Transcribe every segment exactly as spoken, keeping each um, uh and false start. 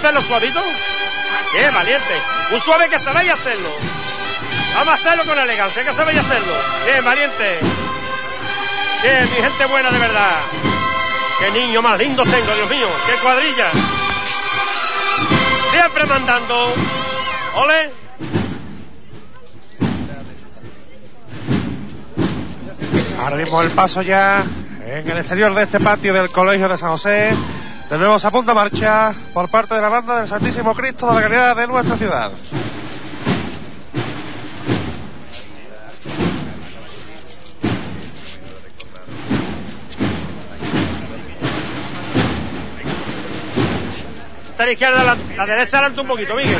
hacerlo suavito? ¡Qué valiente! Un suave que sabéis hacerlo. Vamos a hacerlo con elegancia, que sabéis hacerlo. ¡Bien, valiente! ¡Bien, mi gente buena de verdad! ¡Qué niño más lindo tengo, Dios mío! ¡Qué cuadrilla! Siempre mandando. ¡Ole! Ahora mismo el paso ya en el exterior de este patio del Colegio de San José. De nuevo se apunta marcha por parte de la banda del Santísimo Cristo de la Caridad de nuestra ciudad. Está a la izquierda, la, la derecha adelante un poquito, Miguel.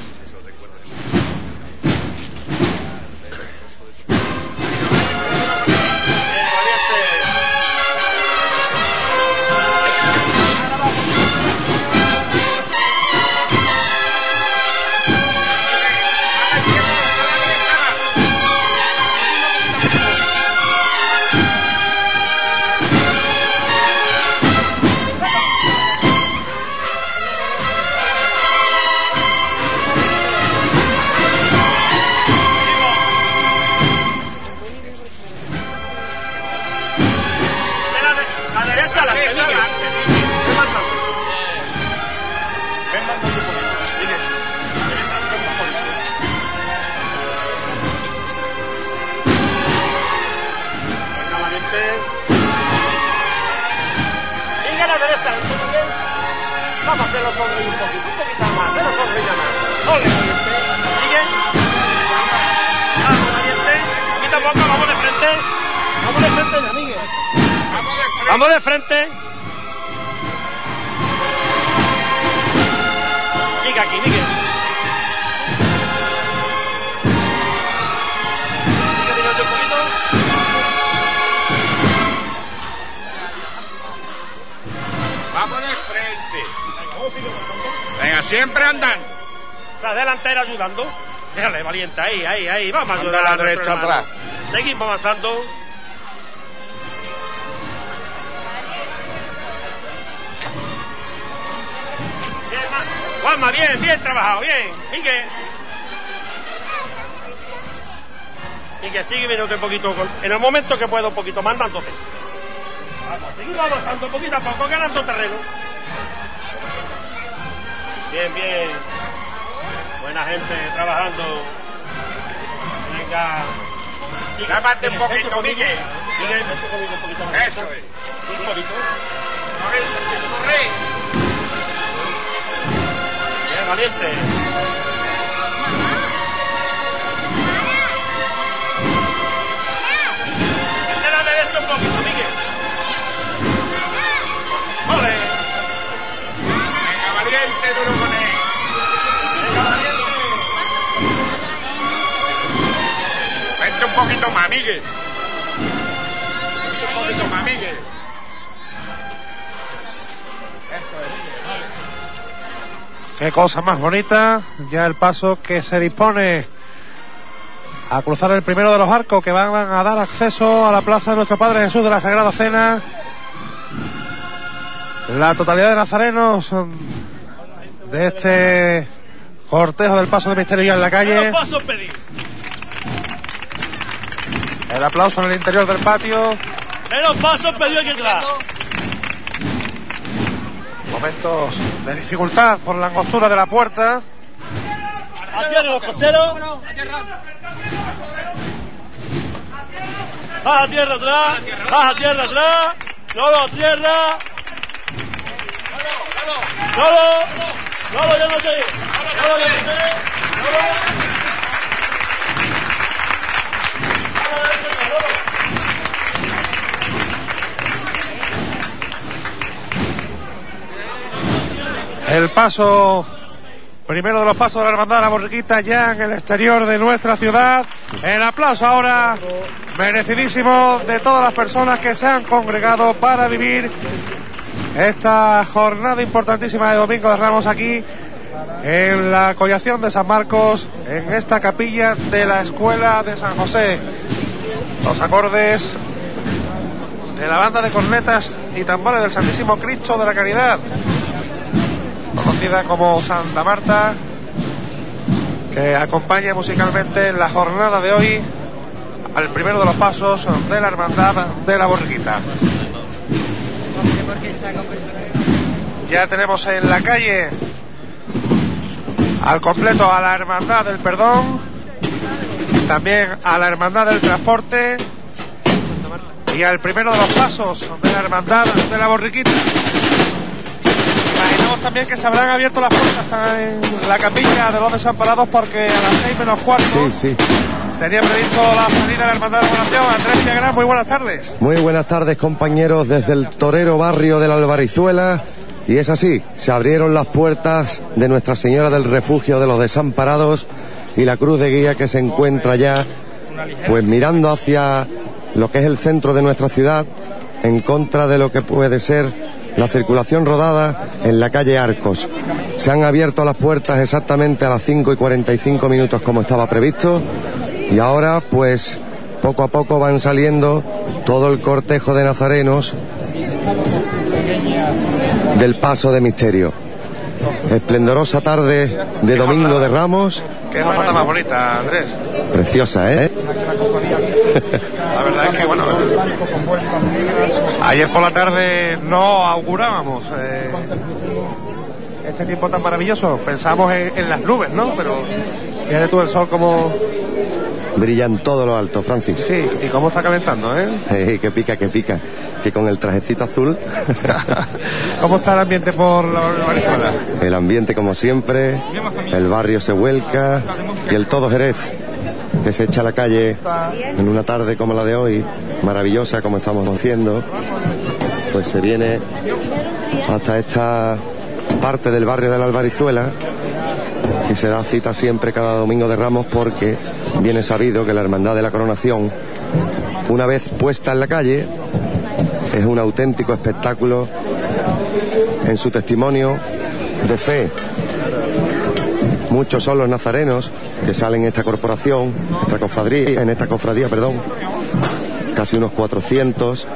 Vamos a hacerlo sonreír un poquito, un poquito más, hacerlo sonreír más. ¡Ole, valiente! ¿Sigue? Vamos, valiente. Poquito a poco, vamos de frente. Vamos de frente, ya, Miguel. Vamos de frente. Sigue aquí, Miguel. Sigue, Miguel, un poquito. Vamos de frente. Venga, siempre andan. O sea, delantera ayudando. Déjale, valiente, ahí, ahí, ahí. Vamos a ayudar Anda a la nuestro derecha hermano. atrás. Seguimos avanzando. Bien, ma- Juanma, bien, bien trabajado, bien. Miguel. Miguel, sigue viniendo un poquito. con- En el momento que puedo, un poquito, mandándote. Vamos, seguimos avanzando poquito a poco, ganando terreno. Bien, bien. Buena gente trabajando. Venga. Sigue. Lámate un Miguel, poquito, vente conmigo. Miguel. Miguel, vente conmigo un poquito más. Eso es. Un poquito. Corre, corre. Bien, valiente. Ese la derecha un poquito, Miguel. ¡Ole! Venga, valiente, duro con él. Venga, valiente. Vente un poquito más, Miguel. Un poquito más, Miguel. Qué cosa más bonita. Ya el paso que se dispone a cruzar el primero de los arcos que van a dar acceso a la plaza de nuestro Padre Jesús de la Sagrada Cena. La totalidad de nazarenos de este cortejo del paso de misterio ya en la calle. El aplauso en el interior del patio. Menos pasos pedido aquí atrás. Momentos de dificultad por la angostura de la puerta. A tierra los cocheros. Baja a tierra atrás. Baja a tierra atrás. Lolo a tierra. Lolo. Lolo, ya no te. Lolo, ya no te. Lolo. El paso, primero de los pasos de la Hermandad de la Borriquita ya en el exterior de nuestra ciudad. El aplauso ahora merecidísimo de todas las personas que se han congregado para vivir esta jornada importantísima de Domingo de Ramos aquí en la collación de San Marcos, en esta capilla de la Escuela de San José. Los acordes de la banda de cornetas y tambores del Santísimo Cristo de la Caridad, conocida como Santa Marta, que acompaña musicalmente en la jornada de hoy al primero de los pasos de la Hermandad de la Borriquita. Ya tenemos en la calle al completo a la Hermandad del Perdón, también a la Hermandad del Transporte y al primero de los pasos de la Hermandad de la Borriquita. Imaginamos también que se habrán abierto las puertas, están en la capilla de los Desamparados, porque a las seis menos cuarto sí, sí. tenía previsto la salida de la Hermandad de la Oración. Andrés Villagrán, muy buenas tardes. Muy buenas tardes, compañeros, desde el torero barrio de la Albarizuela. Y es así, se abrieron las puertas de Nuestra Señora del Refugio de los Desamparados y la cruz de guía, que se encuentra ya pues mirando hacia lo que es el centro de nuestra ciudad, en contra de lo que puede ser la circulación rodada en la calle Arcos. Se han abierto las puertas exactamente a las cinco y cuarenta y cinco minutos como estaba previsto, y ahora pues poco a poco van saliendo todo el cortejo de nazarenos del paso de misterio. Esplendorosa tarde de Domingo de Ramos. Qué jornada más bonita, Andrés. Preciosa, ¿eh? La verdad es que, bueno, ayer por la tarde no augurábamos eh, este tiempo tan maravilloso. Pensábamos en, en las nubes, ¿no? Pero fíjate tú el sol como brilla en todo lo alto, Francis. Sí, y cómo está calentando, ¿eh? Hey, que pica, que pica. Que con el trajecito azul. ¿Cómo está el ambiente por la Venezuela? El ambiente, como siempre, el barrio se vuelca y el todo Jerez, que se echa a la calle en una tarde como la de hoy, maravillosa como estamos haciendo, pues se viene hasta esta parte del barrio de la Albarizuela y se da cita siempre cada Domingo de Ramos, porque viene sabido que la Hermandad de la Coronación, una vez puesta en la calle, es un auténtico espectáculo en su testimonio de fe. Muchos son los nazarenos que salen en esta corporación, esta cofradía, en esta cofradía, perdón, casi unos cuatrocientos.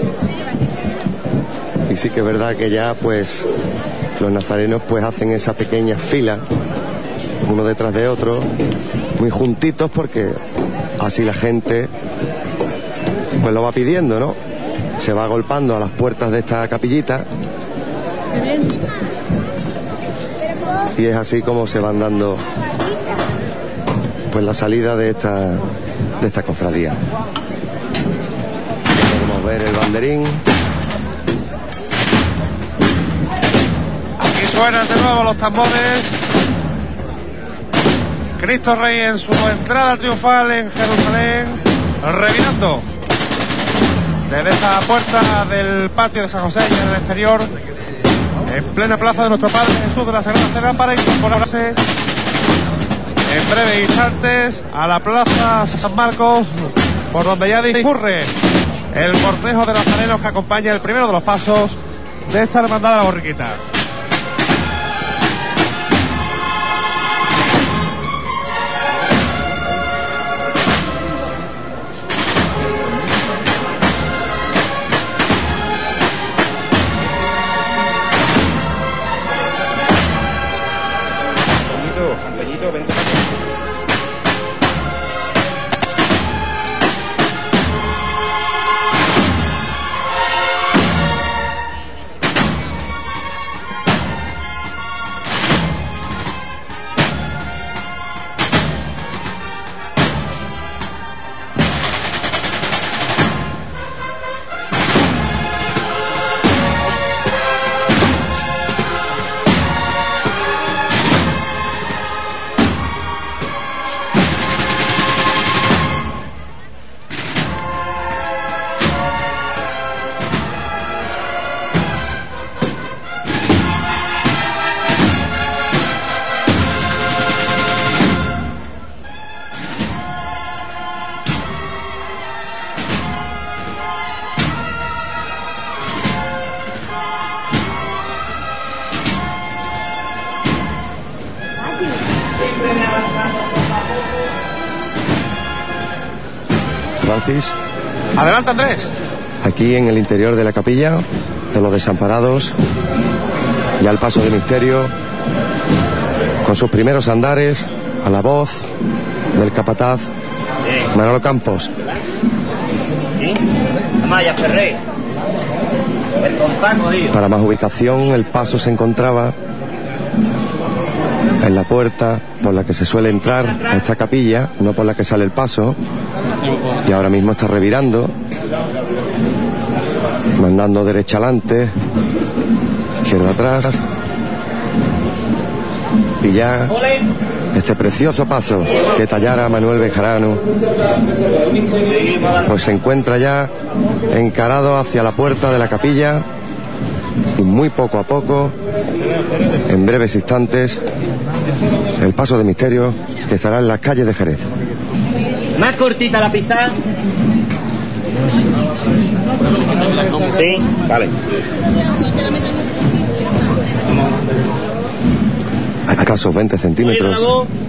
Y sí que es verdad que ya pues los nazarenos pues hacen esa pequeña fila, uno detrás de otro, muy juntitos, porque así la gente pues lo va pidiendo, ¿no? Se va agolpando a las puertas de esta capillita y es así como se van dando pues la salida de esta de esta cofradía. Podemos ver el banderín. Aquí suenan de nuevo los tambores. Cristo Rey en su entrada triunfal en Jerusalén, revirando desde esta puerta del patio de San José y en el exterior, en plena plaza de nuestro Padre Jesús de la Sagrada Cena, para incorporarse en breves instantes a la plaza San Marcos, por donde ya discurre el cortejo de nazarenos que acompaña el primero de los pasos de esta Hermandad de la Borriquita. Francis. Adelante, Andrés. Aquí en el interior de la capilla de los Desamparados, ya el paso de misterio con sus primeros andares, a la voz del capataz Manolo Campos. Maya Ferré. El compaco, tío. Para más ubicación, el paso se encontraba en la puerta por la que se suele entrar a esta capilla, no por la que sale el paso, y ahora mismo está revirando, mandando derecha adelante, izquierda atrás, y ya este precioso paso que tallara Manuel Bejarano pues se encuentra ya encarado hacia la puerta de la capilla, y muy poco a poco, en breves instantes, el paso de misterio que estará en las calles de Jerez. Más cortita la pisada. Sí, vale. A escasos veinte centímetros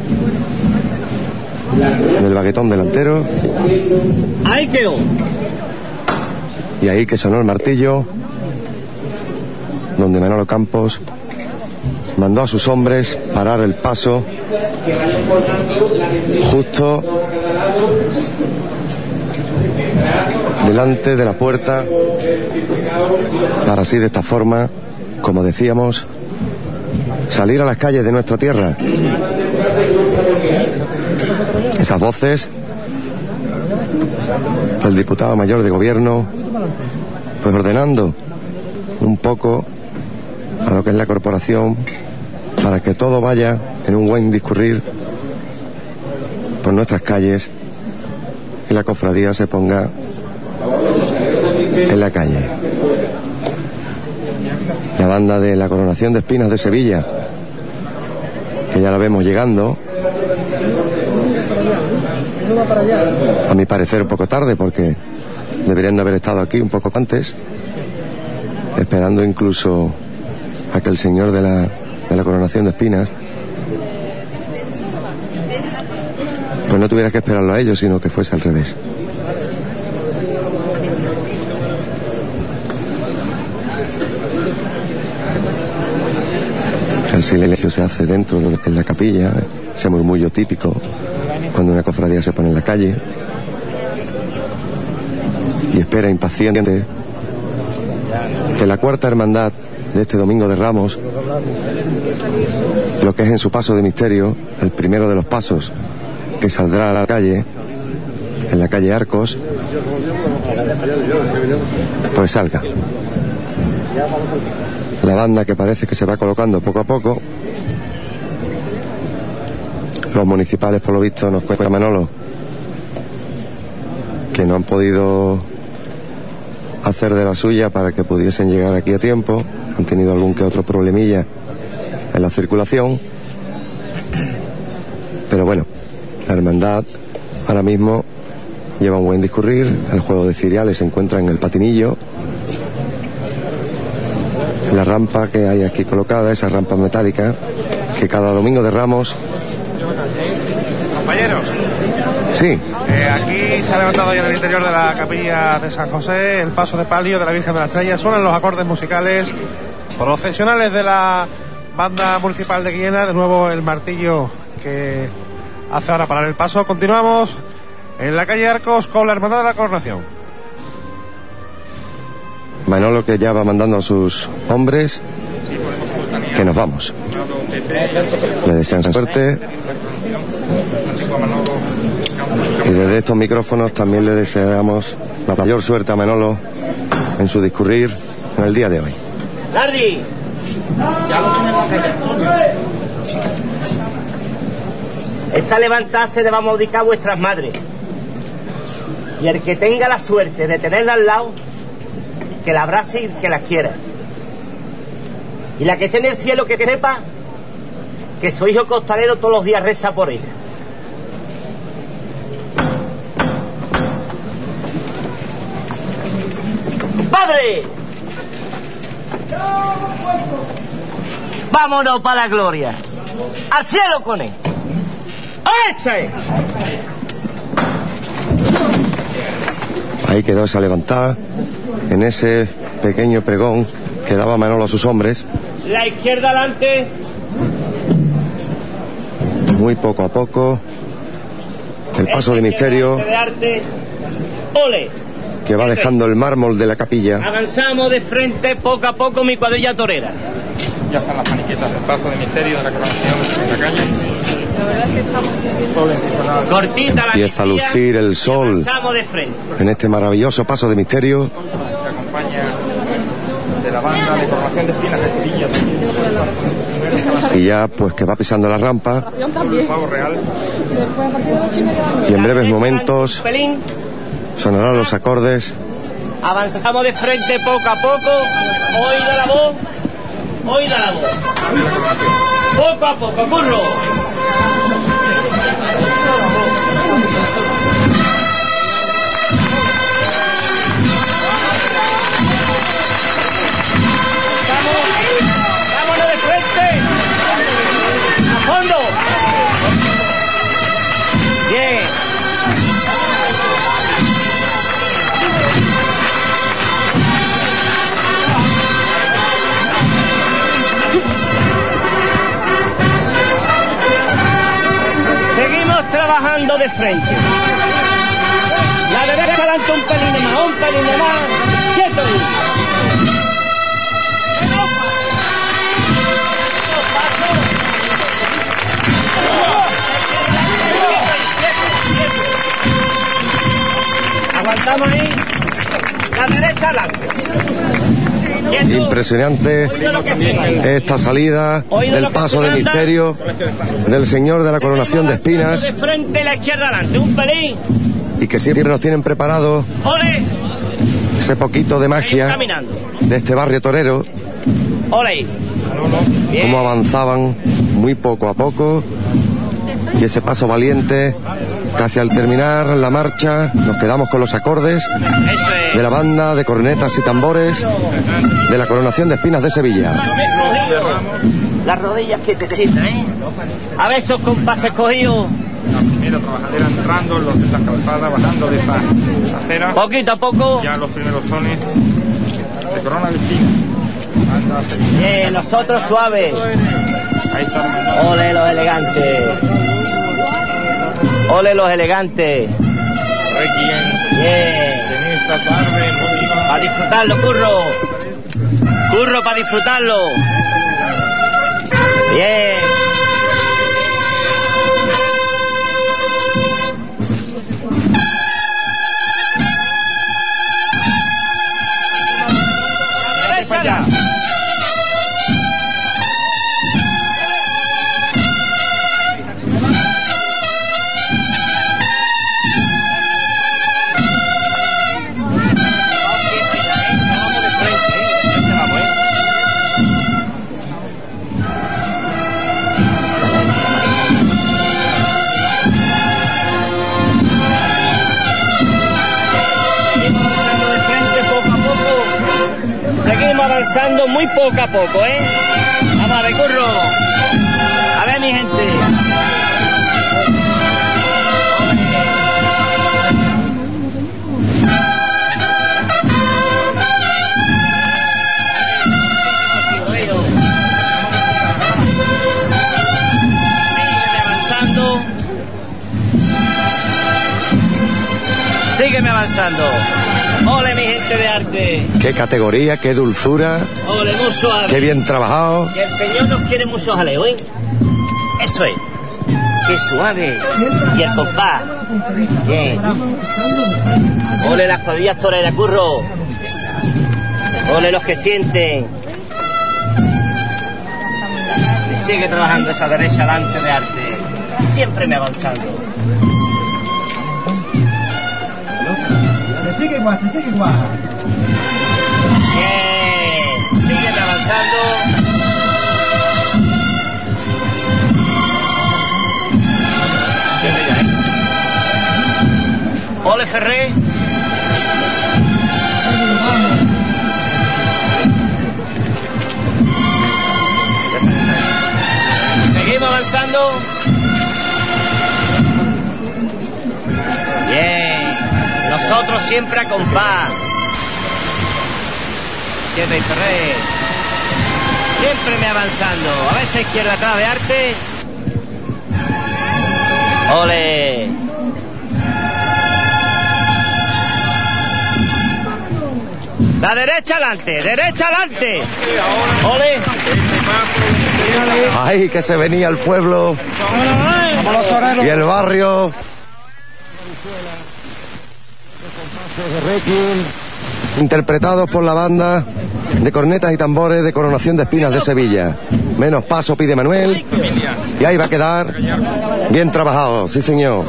del baguetón delantero. Ahí quedó. Y ahí que sonó el martillo, donde Manolo Campos mandó a sus hombres parar el paso justo delante de la puerta, para así, de esta forma, como decíamos, salir a las calles de nuestra tierra. Esas voces del diputado mayor de gobierno, pues ordenando un poco a lo que es la corporación para que todo vaya en un buen discurrir por nuestras calles y la cofradía se ponga en la calle. La banda de la Coronación de Espinas de Sevilla, que ya la vemos llegando, a mi parecer un poco tarde, porque deberían de haber estado aquí un poco antes, esperando incluso a que el señor de la, de la Coronación de Espinas pues no tuviera que esperarlo a ellos, sino que fuese al revés. El silencio se hace dentro de lo que es la capilla, ese murmullo típico cuando una cofradía se pone en la calle y espera impaciente que la cuarta hermandad de este Domingo de Ramos, lo que es en su paso de misterio, el primero de los pasos que saldrá a la calle, en la calle Arcos, pues salga. La banda que parece que se va colocando poco a poco. Los municipales, por lo visto, nos cuenta Manolo que no han podido hacer de la suya para que pudiesen llegar aquí a tiempo. Han tenido algún que otro problemilla en la circulación. Pero bueno, la hermandad ahora mismo lleva un buen discurrir. El juego de ciriales se encuentra en el patinillo. La rampa que hay aquí colocada, esa rampa metálica que cada Domingo de Ramos. Compañeros. Sí. Eh, aquí se ha levantado ya en el interior de la capilla de San José el paso de palio de la Virgen de la Estrella. Suenan los acordes musicales profesionales de la banda municipal de Guillena. De nuevo el martillo que hace ahora parar el paso. Continuamos en la calle Arcos con la Hermandad de la Coronación. Manolo que ya va mandando a sus hombres que nos vamos. Le desean suerte. Y desde estos micrófonos también le deseamos la mayor suerte a Manolo en su discurrir en el día de hoy. ¡Nardi! Esta levantada se le va a modicar a vuestras madres. Y el que tenga la suerte de tenerla al lado, que la abrace y que la quiera. Y la que esté en el cielo, que sepa que su hijo costalero todos los días reza por ella. ¡Padre! ¡Vámonos para la gloria! ¡Al cielo con él! ¡A este! Ahí quedó esa levantada en ese pequeño pregón que daba Manolo a sus hombres. La izquierda adelante. muy poco a poco. El paso de misterio De arte. Ole. que va dejando el mármol de la capilla. Avanzamos de frente poco a poco mi cuadrilla torera. Ya están las paniquetas del paso de misterio de la coronación en la calle. Cortita la Empieza a mesilla, lucir el sol avanzamos de frente. en este maravilloso paso de misterio. Que acompaña de la banda de coronación de espinas de Sevilla también. Y ya pues que va pisando la rampa. El pavo real. Y en breves momentos Un pelín. sonarán los acordes. Avanzamos de frente poco a poco. Oída la voz. Oída la voz. Poco a poco, curro. Vámonos de frente. A fondo. Bien. Seguimos trabajando de frente. La derecha adelante un pelín de más, un pelín de más. Quieto ahí. Aguantamos ahí. La derecha adelante. Quieto. Impresionante Oído lo que se manda. esta salida del paso de misterio del Señor de la Coronación de Espinas, De frente y la izquierda adelante, un pelín. y que siempre nos tienen preparado Ole. ese poquito de magia Caminando. de este barrio torero, Ole. Bien. cómo avanzaban muy poco a poco, y ese paso valiente. Casi al terminar la marcha nos quedamos con los acordes Eso es. de la banda de cornetas y tambores de la Coronación de Espinas de Sevilla. Las rodillas que te quitan, ¿eh? A ver esos compases cogidos. La primera trabajadera entrando en los de las calzadas, bajando de esa acera. Poquito a poco. Ya los primeros sones de corona de espinas. Banda sevillana. Bien, nosotros suaves. Ahí está. Ole los elegantes. Ole los elegantes. Requiem. Bien. En esta tarde emotiva. Para disfrutarlo, curro. Curro para disfrutarlo. Bien. Derecha. Seguimos avanzando muy poco a poco, ¿eh? Vamos a ver, curro. A ver, mi gente. Sígueme avanzando. Sígueme avanzando. Ole, mi gente de arte. Qué categoría, qué dulzura, Ole, muy suave. qué bien trabajado. Que el Señor nos quiere mucho jaleo, ¿eh? Eso es. Qué suave. Y el compás. Bien. Ole las cuadrillas toreras, curro. Ole los que sienten. Y sigue trabajando esa derecha adelante de arte. Siempre me avanzando. Sigue igual, sigue igual. Bien. Sigue avanzando. Ole Ferré. Seguimos avanzando. Bien. Nosotros siempre a compás. Izquierda y Ferré. Siempre me avanzando. A veces izquierda atrás de arte. ¡Ole! La derecha adelante, derecha adelante. ¡Ole! Ahí que se venía el pueblo y el barrio. Interpretados por la banda de cornetas y tambores de Coronación de Espinas de Sevilla. Menos paso pide Manuel. Y ahí va a quedar bien trabajado, sí señor.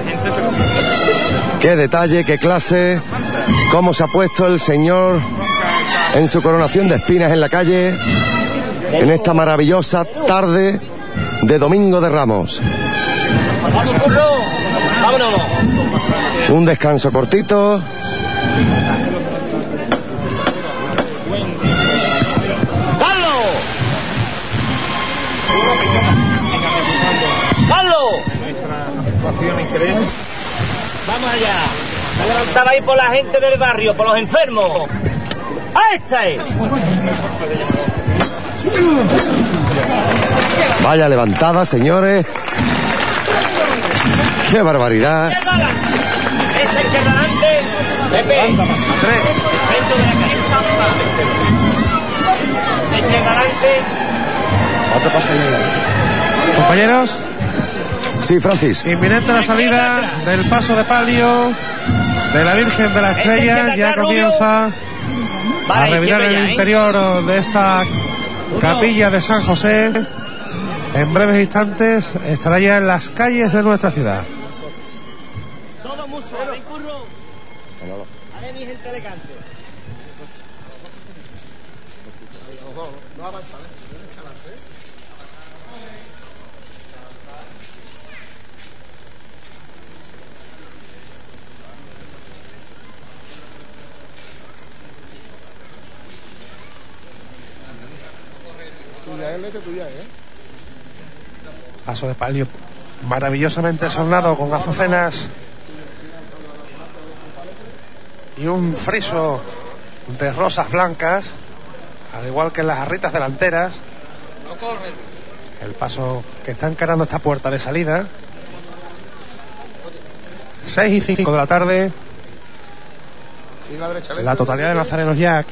Qué detalle, qué clase, cómo se ha puesto el señor en su coronación de espinas en la calle en esta maravillosa tarde de Domingo de Ramos. ¡Vamos, curro! ¡Vámonos! Un descanso cortito. ¡Carlos! ¡Carlos! ¡Vamos allá! Se levantaba ahí por la gente del barrio, por los enfermos. ¡Ahí está! Eh. Vaya levantada, señores. ¡Qué barbaridad! Esa izquierda adelante. Pepe. Andrés. El centro de la calle. Esa izquierda adelante. Otro paso ahí. Compañeros. Sí, Francis. Inminente la salida del paso de palio de la Virgen de la Estrella. Ya comienza a revirar el interior de esta capilla de San José. En breves instantes estará ya en las calles de nuestra ciudad. Todo muy suave, curro. Ahí mi gente elegante. No avanza, Paso de palio maravillosamente sonado con azucenas y un friso de rosas blancas, al igual que en las jarritas delanteras. El paso que está encarando esta puerta de salida. Seis y cinco de la tarde. La totalidad de nazarenos ya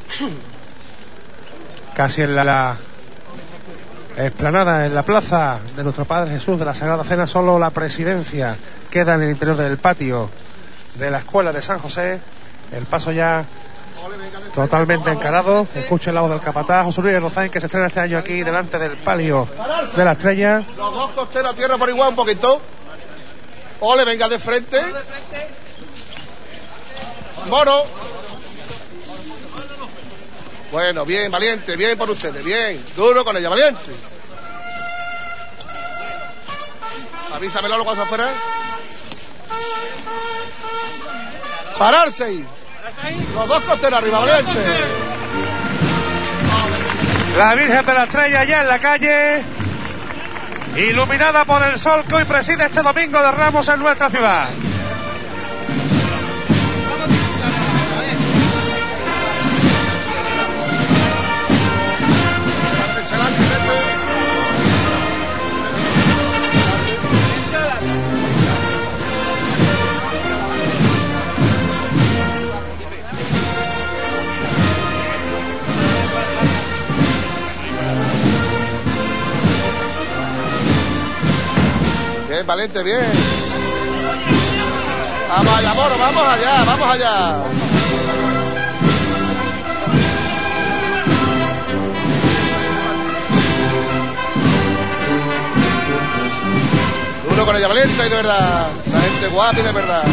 casi en la, la explanada, en la plaza de nuestro Padre Jesús de la Sagrada Cena. Solo la presidencia queda en el interior del patio de la escuela de San José. El paso ya totalmente encarado. Escuche el lado del capataz José Luis Rozain, que se estrena este año aquí delante del palio de la Estrella. Los dos costeros a tierra por igual un poquito. Ole, venga de frente. Moro. Bueno, bien, valiente, bien por ustedes, bien. Duro con ella, valiente. Avísamelo lo cuando afuera. Pararse ahí. Los dos costeros arriba, valiente. La Virgen de la Estrella ya en la calle, iluminada por el sol que hoy preside este Domingo de Ramos en nuestra ciudad. Bien, valiente, bien. Vamos allá, Moro, vamos allá, vamos allá. Duro con ella, valiente y de verdad. Esa gente guapa y de verdad.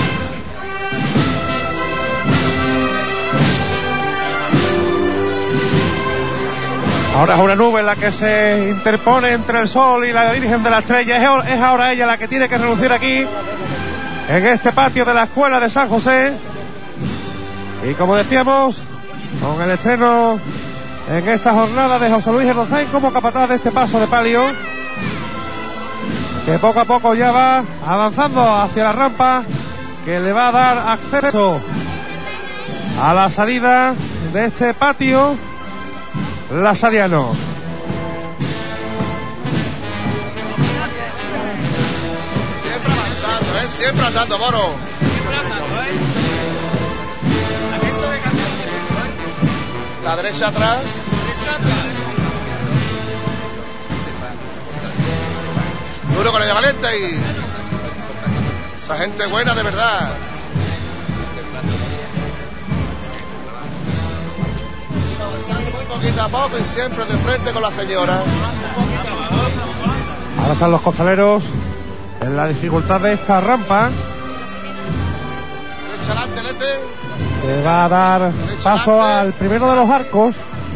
Ahora es una nube la que se interpone entre el sol y la Virgen de la Estrella. Es ahora ella la que tiene que relucir aquí, en este patio de la escuela de San José. Y como decíamos, con el estreno en esta jornada de José Luis Rozain como capataz de este paso de palio, que poco a poco ya va avanzando hacia la rampa que le va a dar acceso a la salida de este patio lasariano. Siempre avanzando. Ven siempre andando, mono. Siempre andando, ¿eh? La derecha atrás. Derecha atrás. Duro con ella valiente y esa gente buena de verdad. Avanzando muy poquito a poco y siempre de frente con la señora. Ahora están los costaleros en la dificultad de esta rampa. Derecha adelante, Lete. Que va a dar paso al primero de los arcos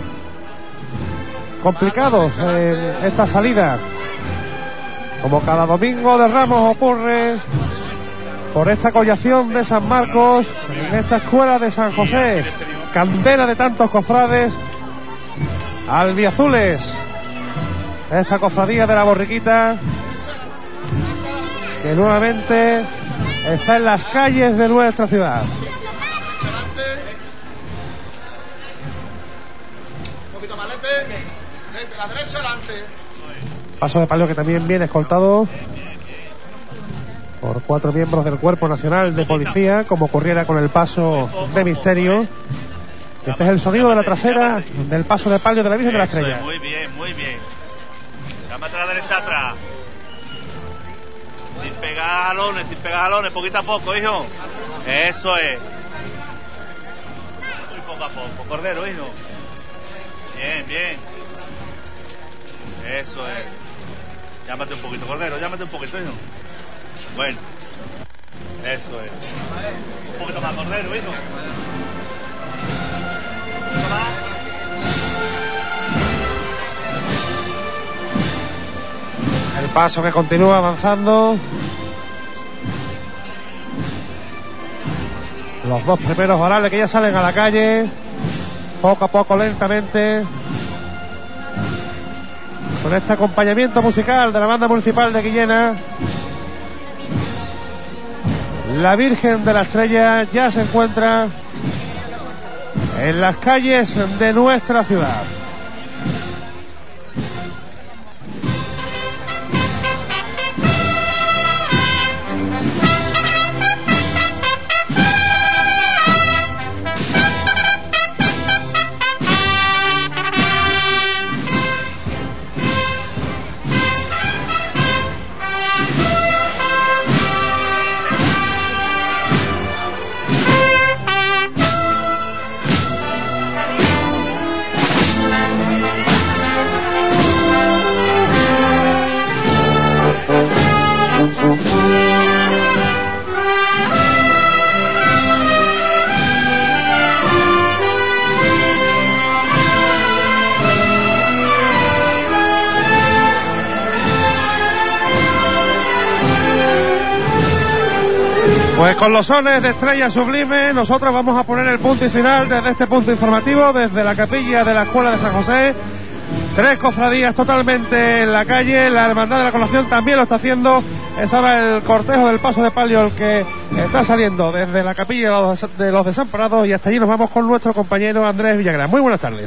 complicados en esta salida. Como cada domingo de Ramos ocurre por esta collación de San Marcos, en esta escuela de San José, cantera de tantos cofrades albiazules, esta cofradía de la Borriquita, que nuevamente está en las calles de nuestra ciudad. Un poquito más lente. Lente, la derecha adelante. Paso de palio que también viene escoltado por cuatro miembros del Cuerpo Nacional de Policía, como ocurriera con el paso de Misterio. Este es el sonido de la trasera del paso de palio de la Virgen de la Estrella. Muy bien, muy bien. Llámate a la derecha atrás. Sin pegar jalones, sin pegar jalones, poquito a poco, hijo. Eso es. Muy poco a poco, Cordero, hijo. Bien, bien. Eso es. Llámate un poquito, Cordero, llámate un poquito, hijo. Bueno. Eso es. Un poquito más, Cordero, hijo. Un poquito más. El paso que continúa avanzando. Los dos primeros varales que ya salen a la calle, poco a poco, lentamente, con este acompañamiento musical de la banda municipal de Guillena. La Virgen de la Estrella ya se encuentra en las calles de nuestra ciudad. Pues con los sones de Estrella Sublime, nosotros vamos a poner el punto y final desde este punto informativo, desde la capilla de la Escuela de San José. Tres cofradías totalmente en la calle, la Hermandad de la Colación también lo está haciendo. Es ahora el cortejo del paso de palio el que está saliendo desde la capilla de los Desamparados, y hasta allí nos vamos con nuestro compañero Andrés Villagrán. Muy buenas tardes.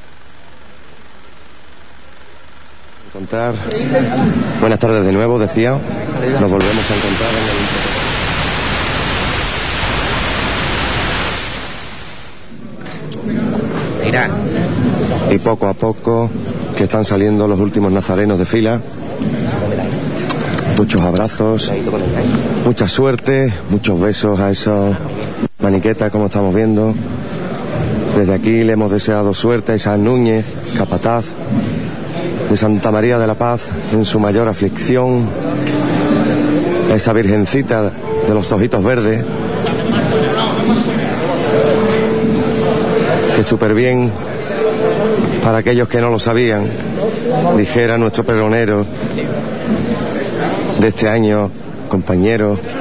Encontrar. Buenas tardes de nuevo, decía. Nos volvemos a encontrar en el... Mira. Y poco a poco que están saliendo los últimos nazarenos de fila. Muchos abrazos, mucha suerte, muchos besos a esos maniquetas, como estamos viendo. Desde aquí le hemos deseado suerte a Isaac Núñez, capataz de Santa María de la Paz en su mayor aflicción, a esa virgencita de los ojitos verdes, que súper bien, para aquellos que no lo sabían, dijera nuestro pregonero de este año, compañero